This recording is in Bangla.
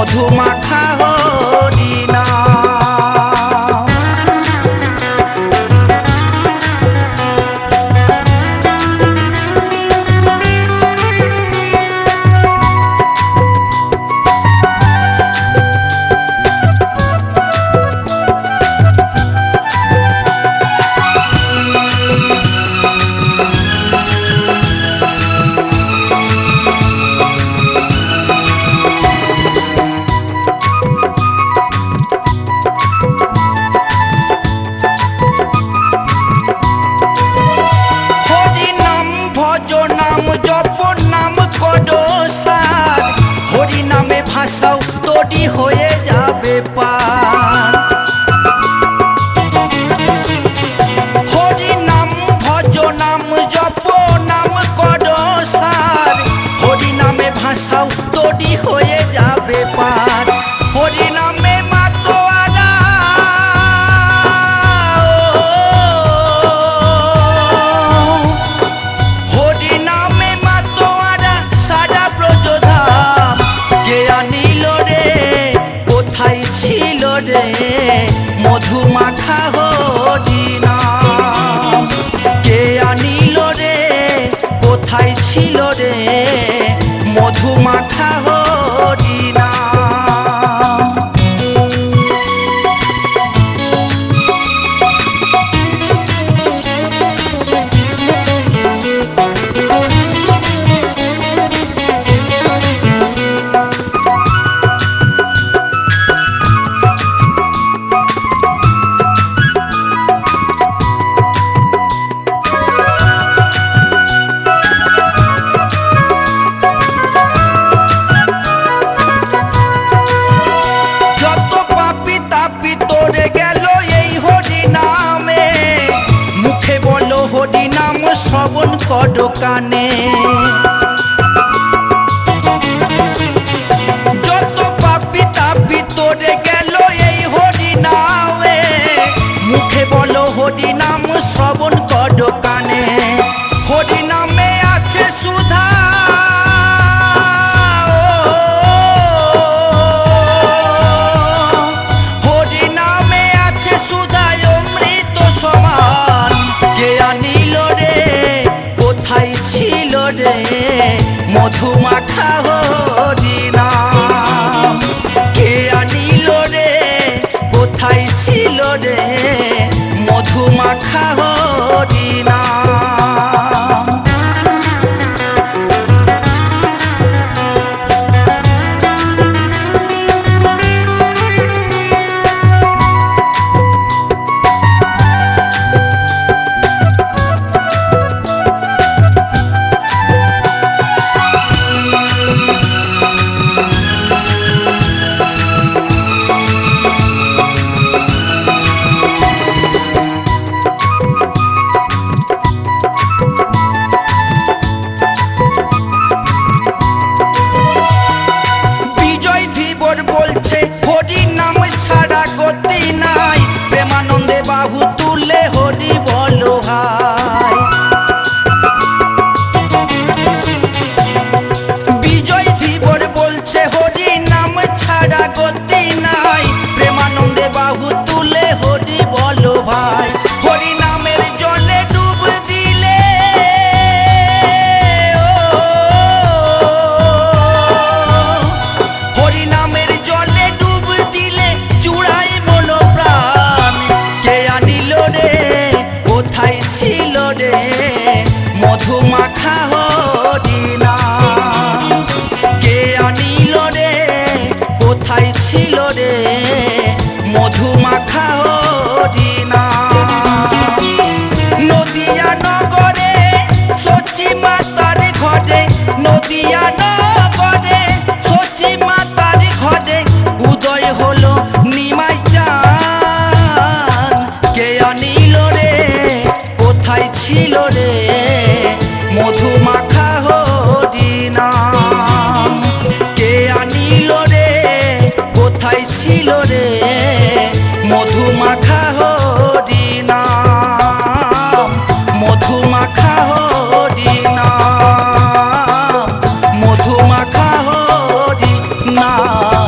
মধুমাখা হরিনাম। ভাষাও তৈরি হয়ে যাবে পার। হরি নাম ভজ নাম জপ নাম কর সার, হরি নামে ভাষাও তৈরি হয়ে যাবে পার। হরি নামে মাতোয়ারা হরি নামে মাতোয়ারা সারা ব্রজধাম। কে আনিল রে কোথায় ছিল রে মধুমাখা হরিনাম। কে আনিল রে কোথায় ছিল রে মধুমাখা হরিনাম। হরি নাম শ্রবণ কর কানে, যত পাপি তাপি তোরে গেল এই হরি নামে। মুখে বলো হরি নাম শ্রবণ কর কানে। হরি নামে আছে সুধা হরি নামে আছে সুধা অমৃত সমান। কে আনিল রে কোথায় ছিল রে মধুমাখা হরিনাম। কে আনিল রে কোথায় ছিল রে মধুমাখা হরিনাম। হরি নাম ছাড়া গতি নাই, প্রেমানন্দে বাহু তুলে হরি বলো ভাই। বিজয় ধীবর বলছে হরি নাম ছাড়া গতি নাই, প্রেমানন্দে বাহু তুলে হরি বলো ভাই। হরি নামের জলে ডুব দিলে হরি নামের জলে ডুব দিলে চূড়াই মন প্রাণ। কে আনিল রে কোথায় ছিল রে মধুমাখা হরিনাম। কে আনিল রে কোথায় ছিল রে মধুমাখা হরিনাম। নদিয়া নগরে সচি মাতার ঘরে, নদিয়া নগরে সচি মাতার ঘরে উদয় হলো নিমাই চাঁদ। কে আনিল রে কোথায় ছিল রে মধুমাখা হরিনাম। কে আনিল রে কোথায় ছিল রে মধুমাখা হরিনাম। মধুমাখা হরিনাম, মধুমাখা হরিনাম।